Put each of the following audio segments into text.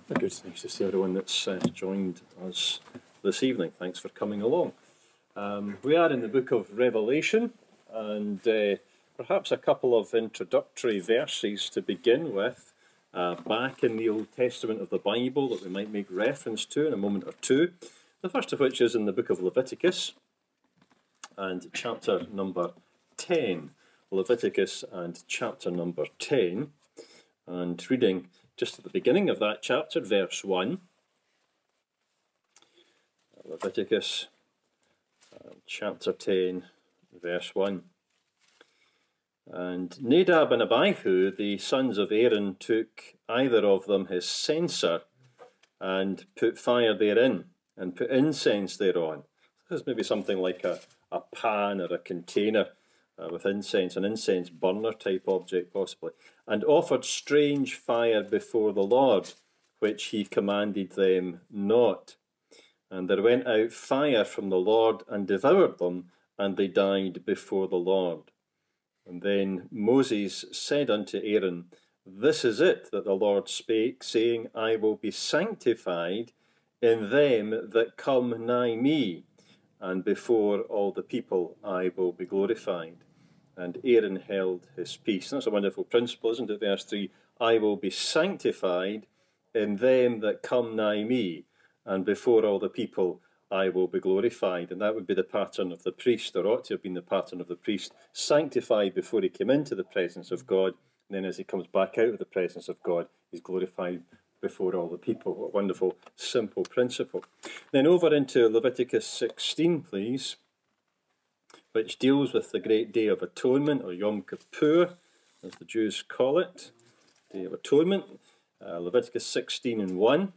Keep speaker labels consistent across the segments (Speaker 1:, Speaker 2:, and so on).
Speaker 1: Good, nice to see everyone that's joined us this evening. Thanks for coming along. We are in the book of Revelation, and perhaps a couple of introductory verses to begin with, back in the Old Testament of the Bible that we might make reference to in a moment or two. The first of which is in the book of Leviticus, and chapter number 10. Leviticus and chapter number 10, and reading just at the beginning of that chapter, verse 1. Leviticus chapter 10, verse 1. And Nadab and Abihu, the sons of Aaron, took either of them his censer and put fire therein, and put incense thereon. This is maybe something like a pan or a container with incense, an incense burner type object possibly, and offered strange fire before the Lord, which he commanded them not. And there went out fire from the Lord and devoured them, and they died before the Lord. And then Moses said unto Aaron, This is it that the Lord spake, saying, I will be sanctified in them that come nigh me, and before all the people I will be glorified. And Aaron held his peace. And that's a wonderful principle, isn't it? Verse 3, I will be sanctified in them that come nigh me, and before all the people I will be glorified. And that would be the pattern of the priest, or ought to have been the pattern of the priest, sanctified before he came into the presence of God, and then as he comes back out of the presence of God, he's glorified before all the people. What a wonderful, simple principle. Then over into Leviticus 16, please, which deals with the great Day of Atonement, or Yom Kippur, as the Jews call it, Day of Atonement. Leviticus 16 and 1.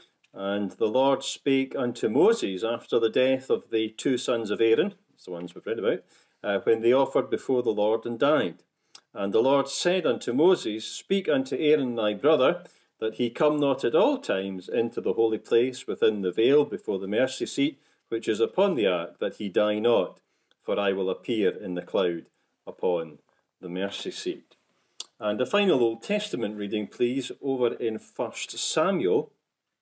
Speaker 1: And the Lord spake unto Moses after the death of the two sons of Aaron, that's the ones we've read about, when they offered before the Lord and died. And the Lord said unto Moses, Speak unto Aaron thy brother, that he come not at all times into the holy place within the veil before the mercy seat, which is upon the ark, that he die not. For I will appear in the cloud upon the mercy seat. And a final Old Testament reading, please, over in 1 Samuel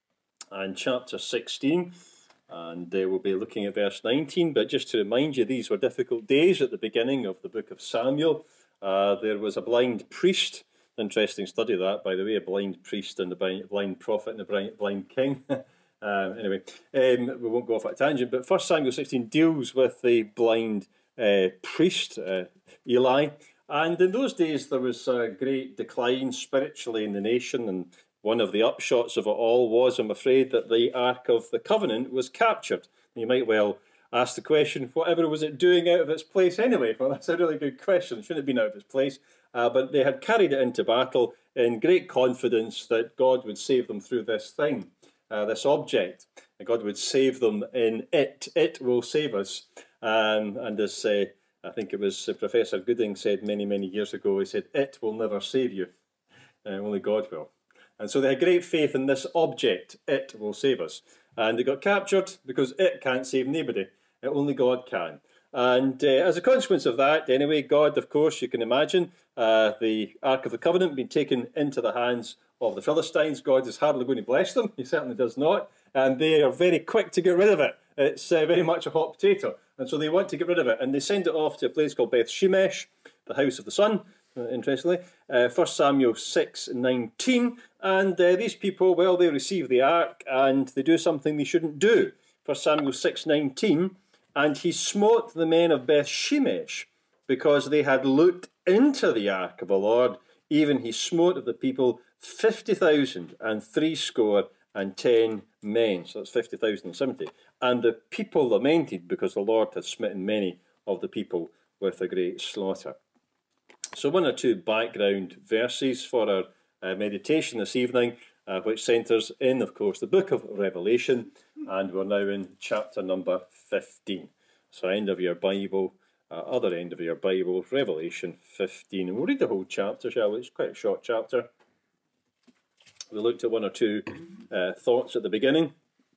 Speaker 1: and chapter 16. And we'll be looking at verse 19. But just to remind you, these were difficult days at the beginning of the book of Samuel. There was a blind priest. Interesting study that, by the way, a blind priest and a blind prophet and a blind king. Anyway, we won't go off at a tangent, but 1 Samuel 16 deals with the blind priest, Eli. And in those days, there was a great decline spiritually in the nation, and one of the upshots of it all was, I'm afraid, that the Ark of the Covenant was captured. You might well ask the question, whatever was it doing out of its place anyway? Well, that's a really good question. It shouldn't have been out of its place. But they had carried it into battle in great confidence that God would save them through this thing. This object, and God would save them in it. It will save us. And as I think it was Professor Gooding said many, many years ago, he said, it will never save you. Only God will. And so they had great faith in this object. It will save us. And they got captured because it can't save anybody. Only God can. And as a consequence of that, anyway, God, of course, you can imagine, the Ark of the Covenant being taken into the hands of the Philistines. God is hardly going to bless them. He certainly does not. And they are very quick to get rid of it. It's very much a hot potato. And so they want to get rid of it. And they send it off to a place called Beth Shemesh, the house of the sun, interestingly. 1 Samuel 6:19. And these people, well, they receive the ark and they do something they shouldn't do. 1 Samuel 6:19. And he smote the men of Beth Shemesh because they had looked into the ark of the Lord. Even he smote of the people 50,000 and 70 men. So that's 50,000 and 70. And the people lamented because the Lord had smitten many of the people with a great slaughter. So one or two background verses for our meditation this evening, which centres in, of course, the book of Revelation. And we're now in chapter number 15. So end of your Bible, other end of your Bible, Revelation 15. And we'll read the whole chapter, shall we? It's quite a short chapter. We looked at one or two thoughts at the beginning.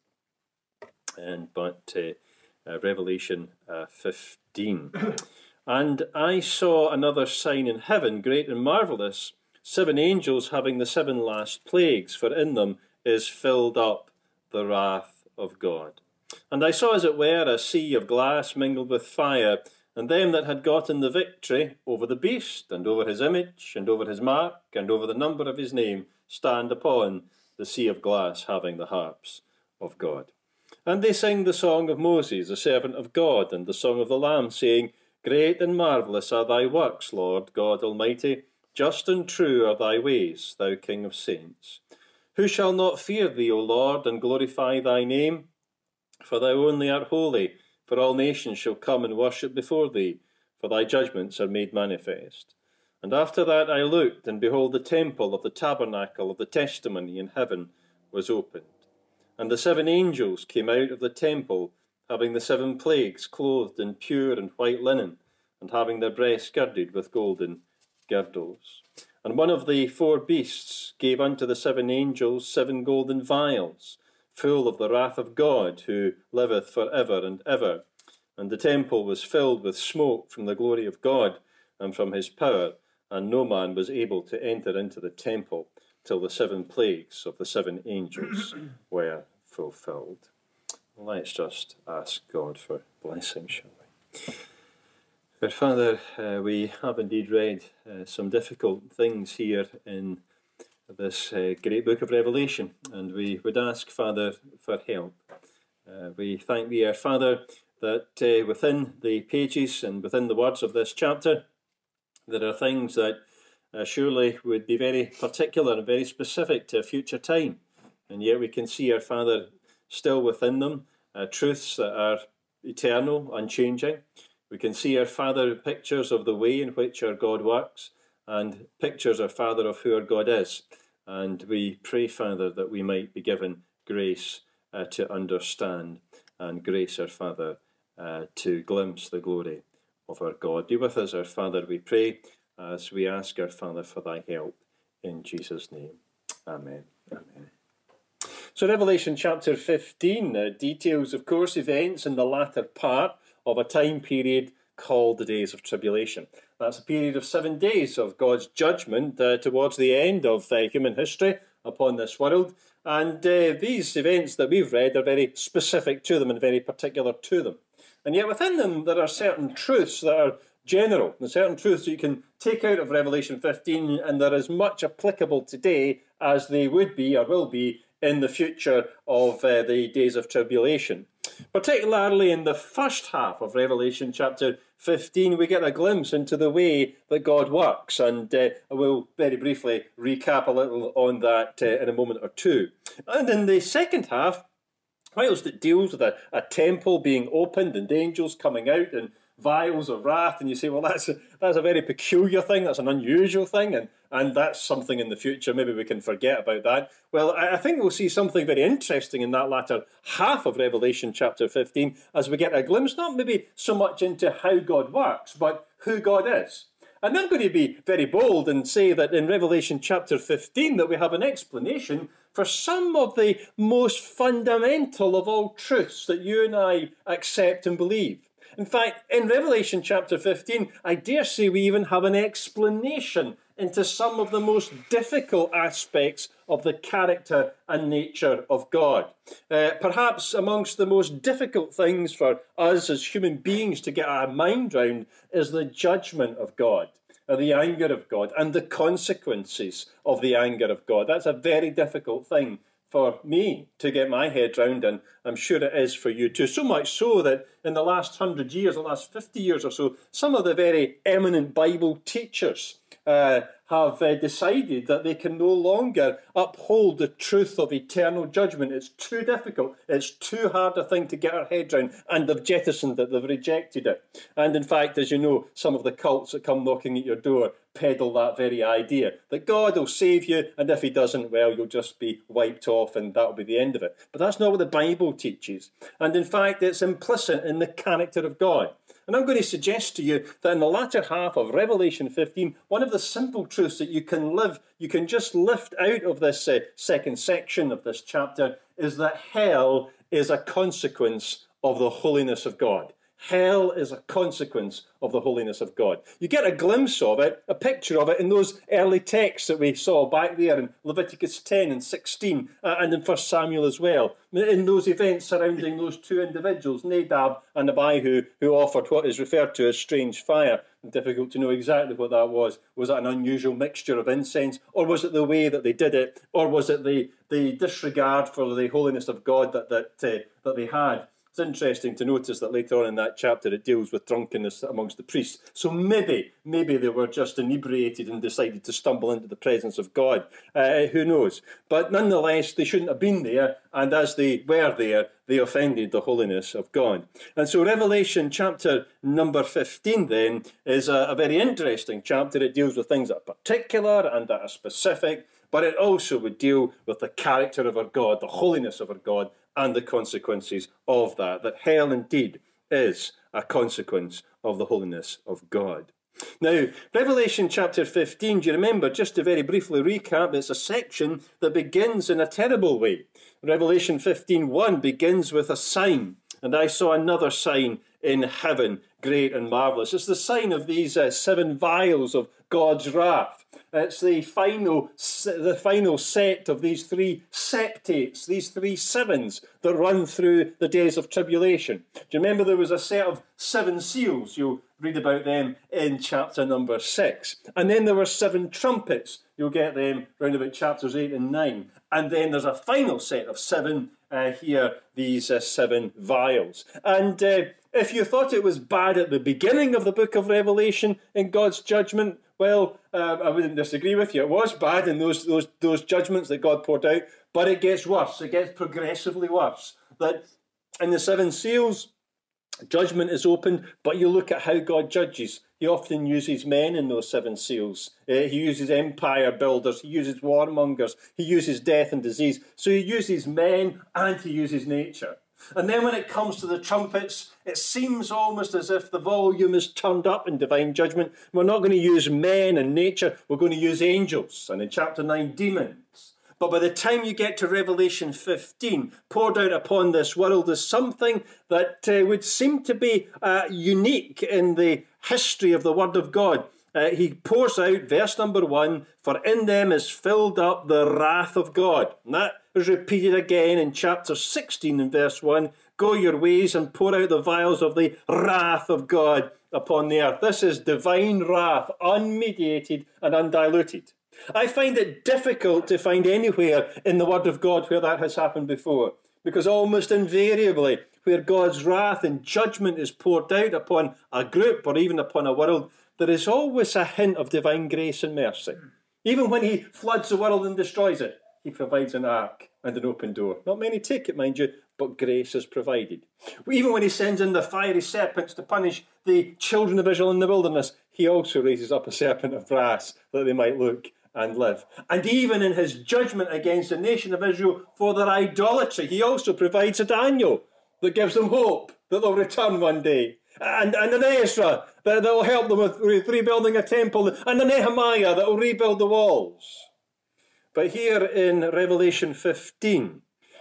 Speaker 1: But Revelation 15. And I saw another sign in heaven, great and marvellous, 7 angels having the 7 last plagues, for in them is filled up the wrath of God. And I saw, as it were, a sea of glass mingled with fire, and them that had gotten the victory over the beast, and over his image, and over his mark, and over the number of his name, stand upon the sea of glass, having the harps of God. And they sing the song of Moses, the servant of God, and the song of the Lamb, saying, Great and marvellous are thy works, Lord God Almighty. Just and true are thy ways, thou King of saints. Who shall not fear thee, O Lord, and glorify thy name? For thou only art holy, for all nations shall come and worship before thee, for thy judgments are made manifest. And after that I looked, and behold, the temple of the tabernacle of the testimony in heaven was opened. And the 7 angels came out of the temple, having the 7 plagues, clothed in pure and white linen, and having their breasts girded with golden girdles. And one of the 4 beasts gave unto the 7 angels 7 golden vials, full of the wrath of God, who liveth for ever and ever. And the temple was filled with smoke from the glory of God and from his power, and no man was able to enter into the temple till the 7 plagues of the 7 angels were fulfilled. Let's just ask God for blessing, shall we? Our Father, we have indeed read some difficult things here in this great book of Revelation, and we would ask, Father, for help. We thank thee, our Father, that within the pages and within the words of this chapter, there are things that surely would be very particular and very specific to a future time, and yet we can see, our Father, still within them truths that are eternal, unchanging. We can see, our Father, pictures of the way in which our God works, and pictures, our Father, of who our God is. And we pray, Father, that we might be given grace to understand, and grace, our Father, to glimpse the glory of our God. Be with us, our Father, we pray, as we ask, our Father, for thy help. In Jesus' name. Amen. Amen. So Revelation chapter 15 details, of course, events in the latter part of a time period called the days of tribulation. That's a period of 7 days of God's judgment towards the end of human history upon this world. And these events that we've read are very specific to them and very particular to them. And yet within them there are certain truths that are general, and certain truths that you can take out of Revelation 15, and they're as much applicable today as they would be or will be in the future of the days of tribulation. Particularly in the first half of Revelation chapter 15, we get a glimpse into the way that God works, and I will very briefly recap a little on that in a moment or two. And in the second half, whilst it deals with a temple being opened and angels coming out and vials of wrath, and you say, well, that's a very peculiar thing, that's an unusual thing, and that's something in the future, maybe we can forget about that. Well, I think we'll see something very interesting in that latter half of Revelation chapter 15, as we get a glimpse, not maybe so much into how God works, but who God is. And I'm going to be very bold and say that in Revelation chapter 15 that we have an explanation for some of the most fundamental of all truths that you and I accept and believe. In fact, in Revelation chapter 15, I dare say we even have an explanation into some of the most difficult aspects of the character and nature of God. Perhaps amongst the most difficult things for us as human beings to get our mind round is the judgment of God, or the anger of God, and the consequences of the anger of God. That's a very difficult thing for me to get my head round, and I'm sure it is for you too. So much so that in the last 100 years, the last 50 years or so, some of the very eminent Bible teachers have decided that they can no longer uphold the truth of eternal judgment. It's too difficult. It's too hard a thing to get our head round, and they've jettisoned it. They've rejected it. And in fact, as you know, some of the cults that come knocking at your door peddle that very idea, that God will save you, and if he doesn't, well, you'll just be wiped off, and that'll be the end of it. But that's not what the Bible teaches. And in fact, it's implicit in the character of God. And I'm going to suggest to you that in the latter half of Revelation 15, one of the simple truths that you can just lift out of this second section of this chapter, is that hell is a consequence of the holiness of God. Hell is a consequence of the holiness of God. You get a glimpse of it, a picture of it, in those early texts that we saw back there in Leviticus 10 and 16 and in 1 Samuel as well. In those events surrounding those two individuals, Nadab and Abihu, who offered what is referred to as strange fire. Difficult to know exactly what that was. Was it an unusual mixture of incense? Or was it the way that they did it? Or was it the disregard for the holiness of God that they had? It's interesting to notice that later on in that chapter it deals with drunkenness amongst the priests. So maybe they were just inebriated and decided to stumble into the presence of God. Who knows? But nonetheless, they shouldn't have been there, and as they were there, they offended the holiness of God. And so Revelation chapter number 15 then is a very interesting chapter. It deals with things that are particular and that are specific, but it also would deal with the character of our God, the holiness of our God, and the consequences of that hell indeed is a consequence of the holiness of God. Now, Revelation chapter 15, do you remember, just to very briefly recap, it's a section that begins in a terrible way. Revelation 15:1 begins with a sign, and I saw another sign in heaven, great and marvellous. It's the sign of these 7 vials of God's wrath. It's the final set of these 3 septates, these 3 sevens that run through the days of tribulation. Do you remember there was a set of 7 seals? You'll read about them in chapter number 6. And then there were 7 trumpets. You'll get them round about chapters 8 and 9. And then there's a final set of 7 here, these 7 vials. And if you thought it was bad at the beginning of the book of Revelation in God's judgment, well, I wouldn't disagree with you. It was bad in those judgments that God poured out, but it gets worse. It gets progressively worse. That in the 7 seals, judgment is opened, but you look at how God judges. He often uses men in those 7 seals. He uses empire builders. He uses warmongers. He uses death and disease. So he uses men and he uses nature. And then when it comes to the trumpets, it seems almost as if the volume is turned up in divine judgment. We're not going to use men and nature. We're going to use angels. And in chapter 9, demons. But by the time you get to Revelation 15, poured out upon this world is something that would seem to be unique in the history of the Word of God. He pours out, verse number 1, for in them is filled up the wrath of God. And that is repeated again in chapter 16 and verse 1. Go your ways and pour out the vials of the wrath of God upon the earth. This is divine wrath, unmediated and undiluted. I find it difficult to find anywhere in the Word of God where that has happened before, because almost invariably where God's wrath and judgment is poured out upon a group or even upon a world, there is always a hint of divine grace and mercy. Even when he floods the world and destroys it, he provides an ark and an open door. Not many take it, mind you, but grace is provided. Even when he sends in the fiery serpents to punish the children of Israel in the wilderness, he also raises up a serpent of brass that they might look and live. And even in his judgment against the nation of Israel for their idolatry, he also provides a Daniel that gives them hope that they'll return one day. And an Ezra that will help them with rebuilding a temple, and a Nehemiah that will rebuild the walls. But here in Revelation 15,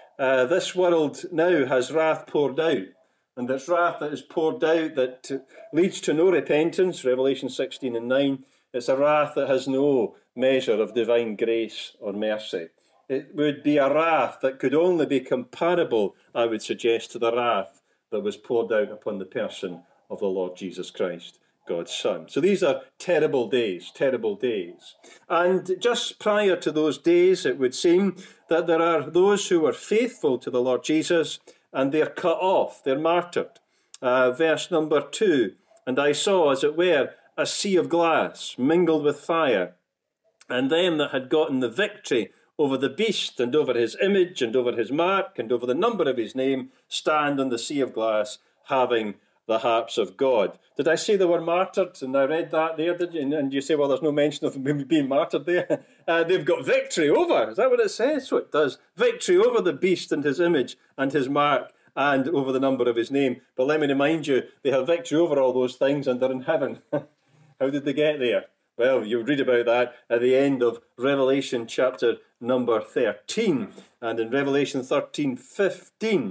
Speaker 1: this world now has wrath poured out. And this wrath that is poured out that leads to no repentance, Revelation 16 and 9, it's a wrath that has no measure of divine grace or mercy. It would be a wrath that could only be comparable, I would suggest, to the wrath that was poured out upon the person of the Lord Jesus Christ, God's Son. So these are terrible days, terrible days. And just prior to those days, it would seem that there are those who are faithful to the Lord Jesus and they're cut off, they're martyred. Verse number 2, and I saw, as it were, a sea of glass mingled with fire, and them that had gotten the victory over the beast and over his image and over his mark and over the number of his name stand on the sea of glass, having the harps of God. Did I say they were martyred? And I read that there, did you? And you say, well, there's no mention of them being martyred there. They've got victory over. Is that what it says? So it does. Victory over the beast and his image and his mark and over the number of his name. But let me remind you, they have victory over all those things and they're in heaven. How did they get there? Well, you'll read about that at the end of Revelation chapter number 13. And in Revelation 13:15,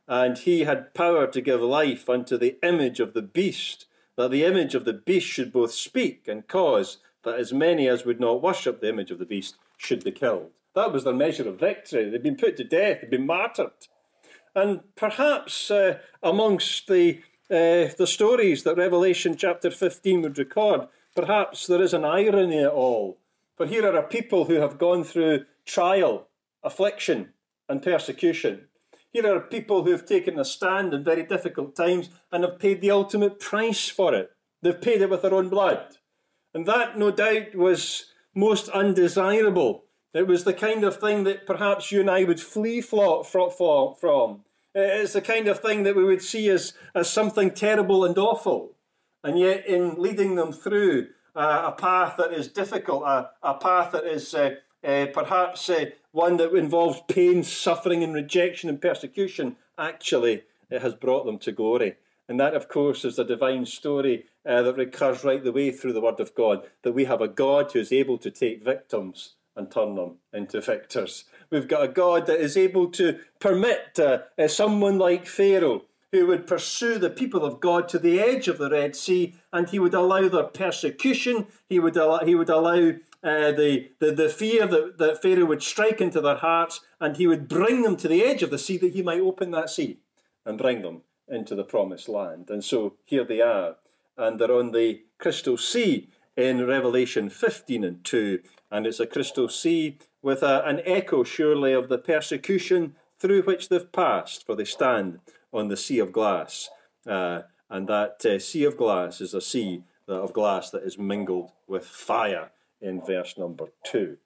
Speaker 1: and he had power to give life unto the image of the beast, that the image of the beast should both speak and cause that as many as would not worship the image of the beast should be killed. That was their measure of victory. They'd been put to death, they'd been martyred. And perhaps amongst the stories that Revelation chapter 15 would record, perhaps there is an irony at all. For here are a people who have gone through trial, affliction, and persecution. Here are people who have taken a stand in very difficult times and have paid the ultimate price for it. They've paid it with their own blood. And that, no doubt, was most undesirable. It was the kind of thing that perhaps you and I would flee from. It's the kind of thing that we would see as something terrible and awful. And yet, in leading them through a path that is difficult, a path that is perhaps one that involves pain, suffering, and rejection and persecution, actually, it has brought them to glory. And that, of course, is the divine story that recurs right the way through the Word of God, that we have a God who is able to take victims and turn them into victors. We've got a God that is able to permit someone like Pharaoh, who would pursue the people of God to the edge of the Red Sea, and he would allow their persecution, he would allow the fear that Pharaoh would strike into their hearts, and he would bring them to the edge of the sea that he might open that sea and bring them into the promised land. And so here they are, and they're on the crystal sea in Revelation 15 and 2, and it's a crystal sea with an echo surely of the persecution through which they've passed, for they stand on the sea of glass, and that sea of glass is a sea of glass that is mingled with fire in verse number 2.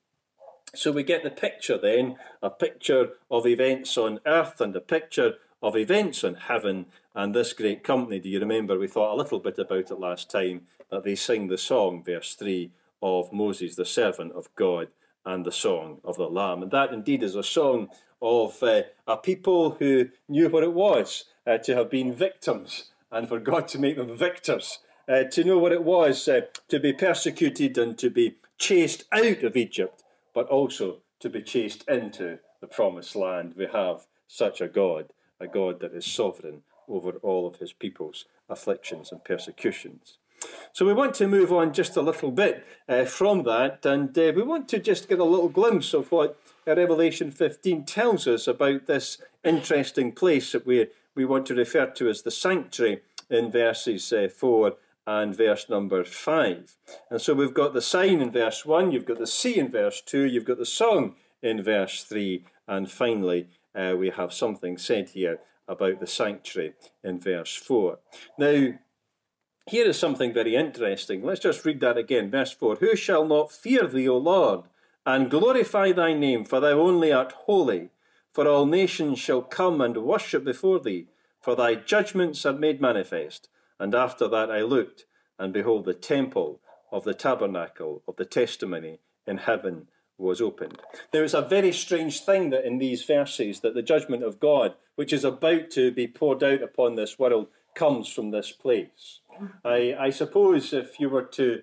Speaker 1: So we get the picture then, a picture of events on earth and a picture of events in heaven, and this great company. Do you remember we thought a little bit about it last time, that they sing the song, verse 3, of Moses, the servant of God, and the song of the Lamb. And that indeed is a song of a people who knew what it was to have been victims, and for God to make them victors, to know what it was to be persecuted and to be chased out of Egypt, but also to be chased into the promised land. We have such a God that is sovereign over all of his people's afflictions and persecutions. So we want to move on just a little bit from that, and we want to just get a little glimpse of what Revelation 15 tells us about this interesting place that we want to refer to as the sanctuary in verses 4 and verse number 5. And so we've got the sign in verse 1, you've got the sea in verse 2, you've got the song in verse 3, and finally we have something said here about the sanctuary in verse 4. Now, here is something very interesting. Let's just read that again. Verse 4, Who shall not fear thee, O Lord, and glorify thy name, for thou only art holy. For all nations shall come and worship before thee, for thy judgments are made manifest. And after that I looked, and behold, the temple of the tabernacle of the testimony in heaven was opened. There is a very strange thing that in these verses, that the judgment of God, which is about to be poured out upon this world, comes from this place. I suppose if you were to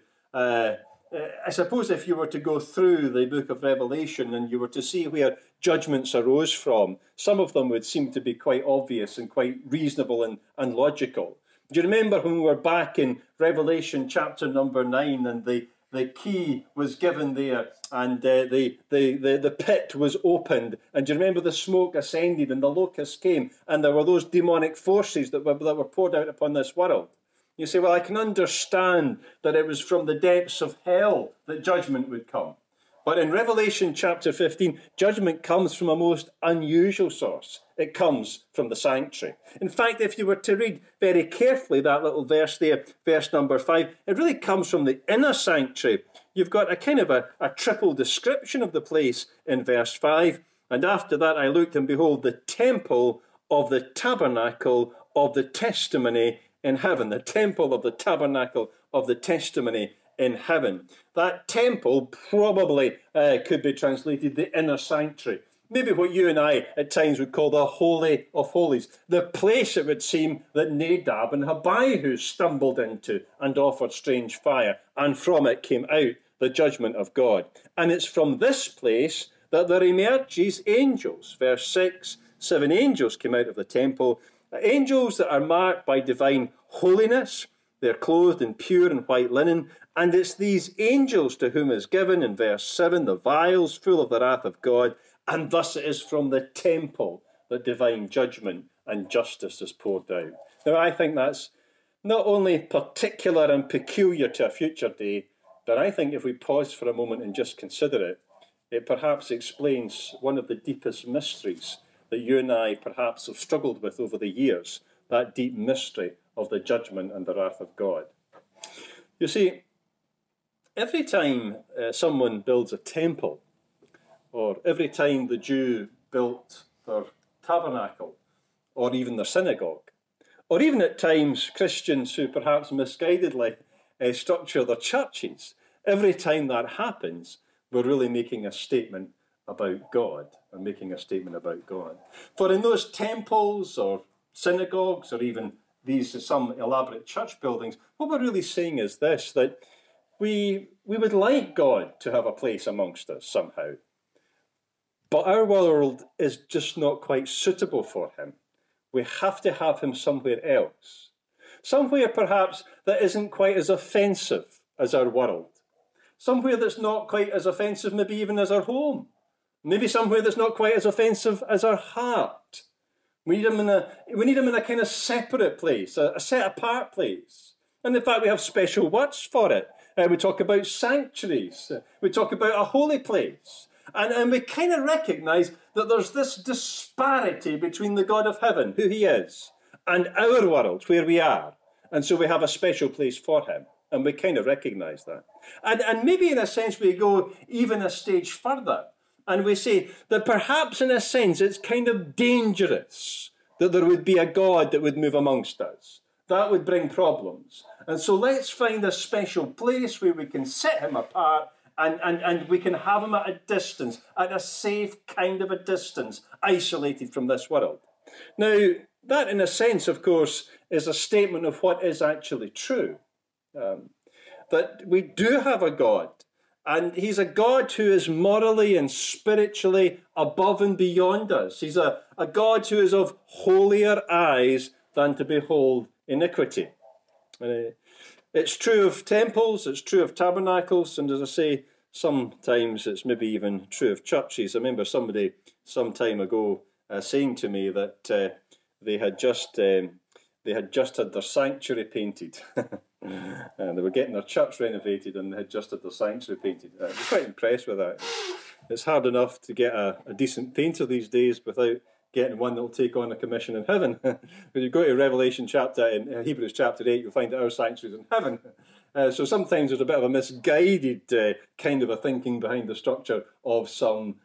Speaker 1: go through the book of Revelation and you were to see where judgments arose from, some of them would seem to be quite obvious and quite reasonable and logical. Do you remember when we were back in Revelation chapter number 9 and the key was given there and the pit was opened, and do you remember the smoke ascended and the locusts came and there were those demonic forces that were poured out upon this world? You say, well, I can understand that it was from the depths of hell that judgment would come. But in Revelation chapter 15, judgment comes from a most unusual source. It comes from the sanctuary. In fact, if you were to read very carefully that little verse there, verse number 5, it really comes from the inner sanctuary. You've got a kind of a triple description of the place in verse 5. And after that I looked, and behold, the temple of the tabernacle of the testimony in heaven. The temple of the tabernacle of the testimony in heaven. That temple probably could be translated the inner sanctuary. Maybe what you and I at times would call the Holy of Holies. The place, it would seem, that Nadab and Abihu stumbled into and offered strange fire, and from it came out the judgment of God. And it's from this place that there emerges angels. Verse 6, 7 angels came out of the temple, angels that are marked by divine holiness. They're clothed in pure and white linen, and it's these angels to whom is given, in verse 7, the vials full of the wrath of God, and thus it is from the temple that divine judgment and justice is poured out. Now, I think that's not only particular and peculiar to a future day, but I think if we pause for a moment and just consider it, it perhaps explains one of the deepest mysteries that you and I perhaps have struggled with over the years, that deep mystery of the judgment and the wrath of God. You see, every time someone builds a temple, or every time the Jew built their tabernacle, or even their synagogue, or even at times Christians who perhaps misguidedly structure their churches, every time that happens, we're really making a statement about God, or making a statement about God. For in those temples or synagogues, or even some elaborate church buildings, what we're really saying is this, that we would like God to have a place amongst us somehow. But our world is just not quite suitable for him. We have to have him somewhere else. Somewhere perhaps that isn't quite as offensive as our world. Somewhere that's not quite as offensive maybe even as our home. Maybe somewhere that's not quite as offensive as our heart. We need him in a kind of separate place, a set-apart place. And in fact, we have special words for it. We talk about sanctuaries. We talk about a holy place. And we kind of recognise that there's this disparity between the God of heaven, who he is, and our world, where we are. And so we have a special place for him. And we kind of recognise that. And maybe in a sense we go even a stage further. And we say that perhaps in a sense it's kind of dangerous that there would be a God that would move amongst us. That would bring problems. And so let's find a special place where we can set him apart and we can have him at a distance, at a safe kind of a distance, isolated from this world. Now, that in a sense, of course, is a statement of what is actually true. That we do have a God, and he's a God who is morally and spiritually above and beyond us. He's a God who is of holier eyes than to behold iniquity. It's true of temples, it's true of tabernacles, and as I say, sometimes it's maybe even true of churches. I remember somebody some time ago saying to me that they had just had their sanctuary painted. And they were getting their church renovated and they had just had their sanctuary painted. I was quite impressed with that. It's hard enough to get a decent painter these days without getting one that will take on a commission in heaven. When you go to Revelation chapter, in Hebrews chapter 8, you'll find that our sanctuary is in heaven. So sometimes there's a bit of a misguided kind of a thinking behind the structure of some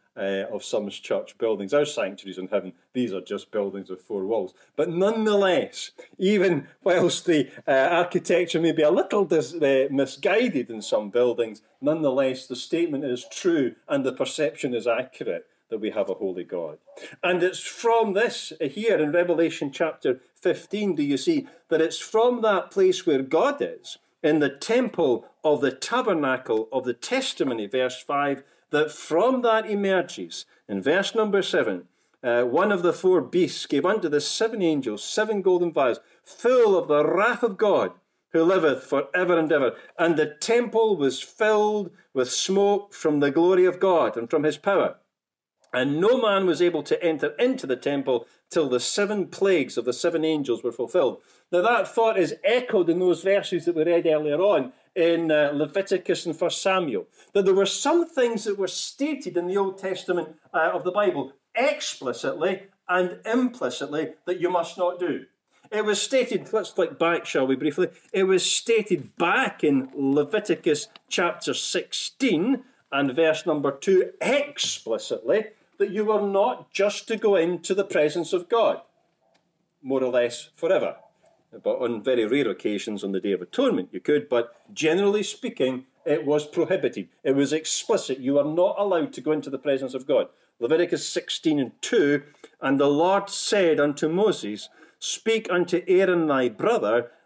Speaker 1: church buildings. Our sanctuaries in heaven, these are just buildings with 4 walls. But nonetheless, even whilst the architecture may be a little misguided in some buildings, nonetheless the statement is true and the perception is accurate that we have a holy God. And it's from this here in Revelation chapter 15, do you see, that it's from that place where God is, in the temple of the tabernacle of the testimony, verse 5, that from that emerges, in verse number 7, one of the 4 beasts gave unto the 7 angels 7 golden vials, full of the wrath of God, who liveth for ever and ever. And the temple was filled with smoke from the glory of God and from his power. And no man was able to enter into the temple till the 7 plagues of the 7 angels were fulfilled. Now that thought is echoed in those verses that we read earlier on in Leviticus and 1 Samuel, that there were some things that were stated in the Old Testament of the Bible explicitly and implicitly that you must not do. It was stated, let's flick back, shall we, briefly. It was stated back in Leviticus chapter 16 and verse number 2 explicitly that you were not just to go into the presence of God, more or less forever. But on very rare occasions on the Day of Atonement you could, but generally speaking, it was prohibited. It was explicit. You are not allowed to go into the presence of God. Leviticus 16 and 2, and the Lord said unto Moses, Speak unto Aaron thy brother,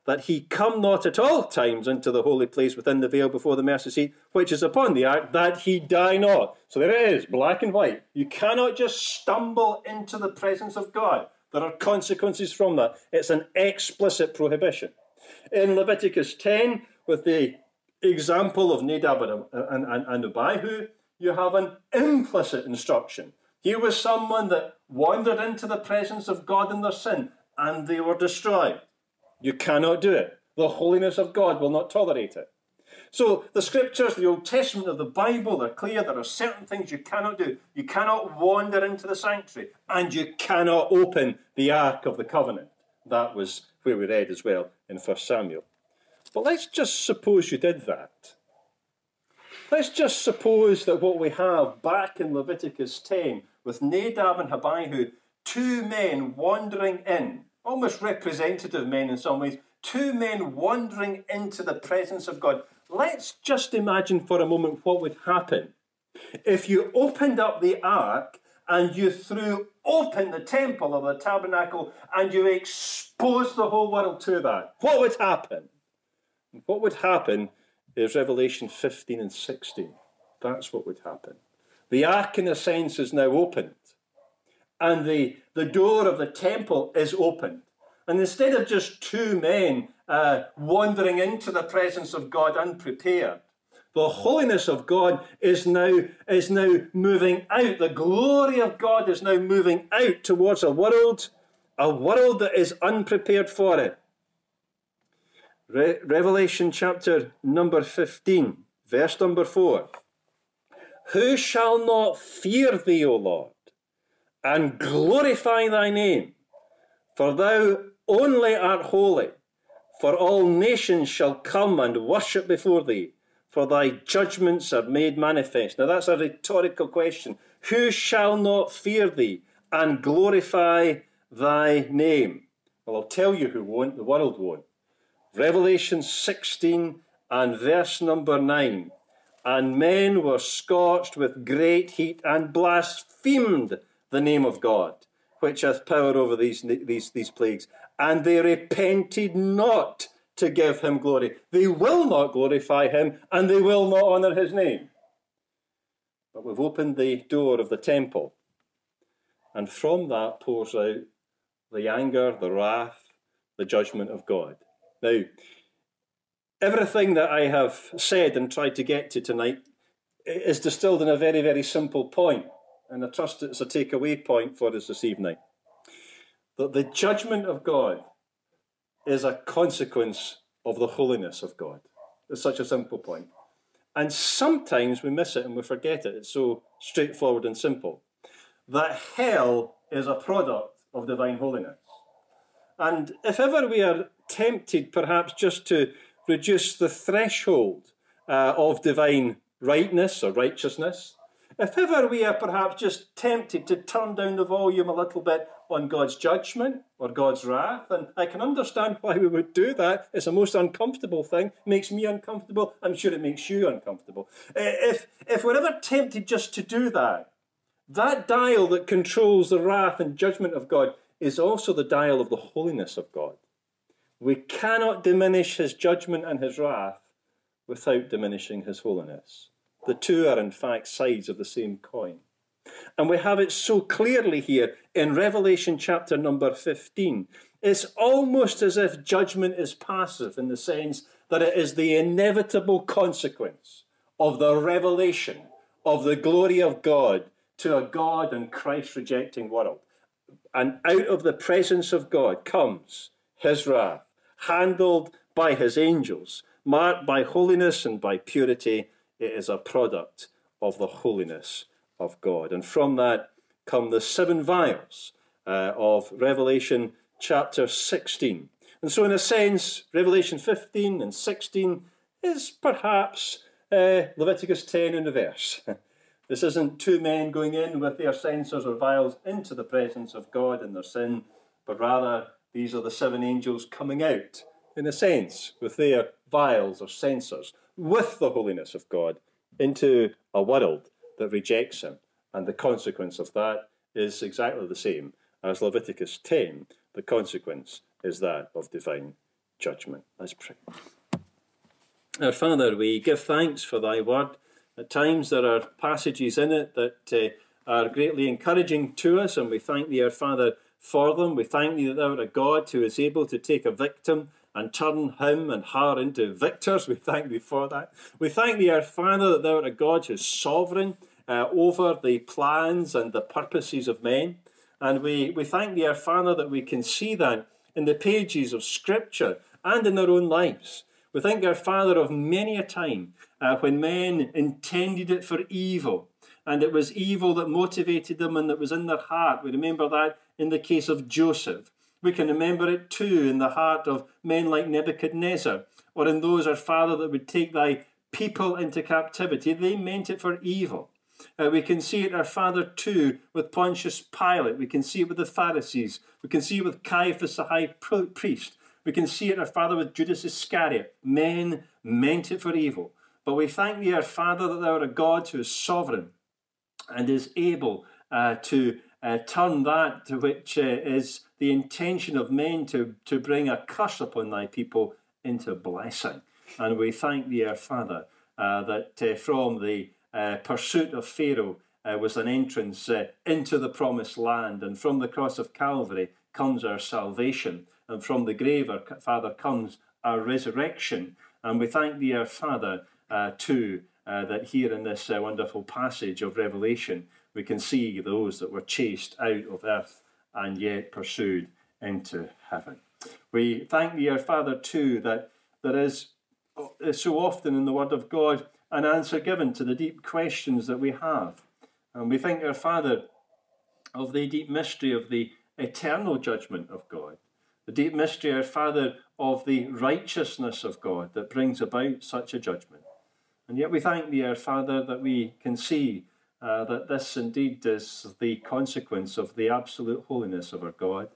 Speaker 1: that he come not at all times into the holy place within the veil before the mercy seat, which is upon the ark, that he die not. So there it is, black and white. You cannot just stumble into the presence of God. There are consequences from that. It's an explicit prohibition. In Leviticus 10, with the example of Nadab and Abihu, you have an implicit instruction. Here was someone that wandered into the presence of God in their sin, and they were destroyed. You cannot do it. The holiness of God will not tolerate it. So the scriptures, the Old Testament of the Bible, are clear. There are certain things you cannot do. You cannot wander into the sanctuary, and you cannot open the Ark of the Covenant. That was where we read as well in 1 Samuel. But let's just suppose you did that. Let's just suppose that what we have back in Leviticus 10 with Nadab and Abihu, two men wandering in, almost representative men in some ways, two men wandering into the presence of God. Let's just imagine for a moment what would happen if you opened up the ark and you threw open the temple or the tabernacle and you exposed the whole world to that. What would happen? What would happen is Revelation 15 and 16. That's what would happen. The ark, in a sense, is now opened. And the door of the temple is opened. And instead of just two men wandering into the presence of God unprepared, the holiness of God is now moving out. The glory of God is now moving out towards a world that is unprepared for it. Revelation chapter number 15, verse number 4. Who shall not fear thee, O Lord, and glorify thy name? For thou only art holy, for all nations shall come and worship before thee, for thy judgments are made manifest. Now that's a rhetorical question. Who shall not fear thee and glorify thy name? Well, I'll tell you who won't. The world won't. Revelation 16 and verse number 9. And men were scorched with great heat and blasphemed the name of God, which hath power over these plagues. And they repented not to give him glory. They will not glorify him, and they will not honour his name. But we've opened the door of the temple, and from that pours out the anger, the wrath, the judgment of God. Now, everything that I have said and tried to get to tonight is distilled in a very, very simple point, and I trust it's a takeaway point for us this evening. That the judgment of God is a consequence of the holiness of God. It's such a simple point. And sometimes we miss it and we forget it. It's so straightforward and simple. That hell is a product of divine holiness. And if ever we are tempted perhaps just to reduce the threshold of divine rightness or righteousness, if ever we are perhaps just tempted to turn down the volume a little bit on God's judgment or God's wrath, and I can understand why we would do that. It's a most uncomfortable thing. It makes me uncomfortable. I'm sure it makes you uncomfortable. If we're ever tempted just to do that, that dial that controls the wrath and judgment of God is also the dial of the holiness of God. We cannot diminish his judgment and his wrath without diminishing his holiness. The two are in fact sides of the same coin. And we have it so clearly here in Revelation chapter number 15. It's almost as if judgment is passive in the sense that it is the inevitable consequence of the revelation of the glory of God to a God and Christ rejecting world. And out of the presence of God comes his wrath, handled by his angels, marked by holiness and by purity. It is a product of the holiness of God. And from that come the 7 vials of Revelation chapter 16. And so in a sense, Revelation 15 and 16 is perhaps Leviticus 10 in reverse. This isn't two men going in with their censers or vials into the presence of God in their sin, but rather these are the 7 angels coming out, in a sense, with their vials or censers, with the holiness of God, into a world that rejects him. And the consequence of that is exactly the same as Leviticus 10. The consequence is that of divine judgment. Let's pray. Our Father, we give thanks for thy word. At times there are passages in it that are greatly encouraging to us, and we thank thee, our Father, for them. We thank thee that thou art a God who is able to take a victim and turn him and her into victors. We thank thee for that. We thank thee, our Father, that thou art a God who is sovereign over the plans and the purposes of men. And we thank thee, our Father, that we can see that in the pages of Scripture and in our own lives. We thank our Father of many a time when men intended it for evil, and it was evil that motivated them and that was in their heart. We remember that in the case of Joseph. We can remember it too in the heart of men like Nebuchadnezzar, or in those, our Father, that would take thy people into captivity. They meant it for evil. We can see it, our Father, too, with Pontius Pilate. We can see it with the Pharisees. We can see it with Caiaphas, the high priest. We can see it, our Father, with Judas Iscariot. Men meant it for evil. But we thank thee, our Father, that thou art a God who is sovereign and is able to turn that to which is the intention of men to bring a curse upon thy people into blessing. And we thank thee, our Father, that from the pursuit of Pharaoh was an entrance into the promised land, and from the cross of Calvary comes our salvation, and from the grave, our Father, comes our resurrection. And we thank thee, our Father, too, that here in this wonderful passage of Revelation, we can see those that were chased out of earth and yet pursued into heaven. We thank thee, our Father, too, that there is so often in the Word of God an answer given to the deep questions that we have. And we thank our Father of the deep mystery of the eternal judgment of God, the deep mystery, our Father, of the righteousness of God that brings about such a judgment. And yet we thank thee, our Father, that we can see that this indeed is the consequence of the absolute holiness of our God.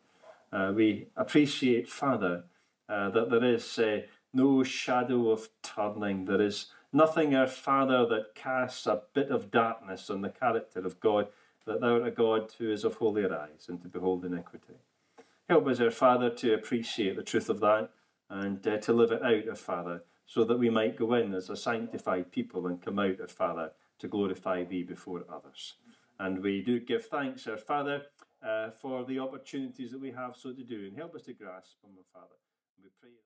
Speaker 1: We appreciate, Father, that there is no shadow of turning. There is nothing, our Father, that casts a bit of darkness on the character of God, that thou art a God who is of holier eyes and to behold iniquity. Help us, our Father, to appreciate the truth of that and to live it out, our Father, so that we might go in as a sanctified people and come out, our Father, to glorify thee before others. And we do give thanks, our Father, for the opportunities that we have so to do, and help us to grasp them, our Father. We pray.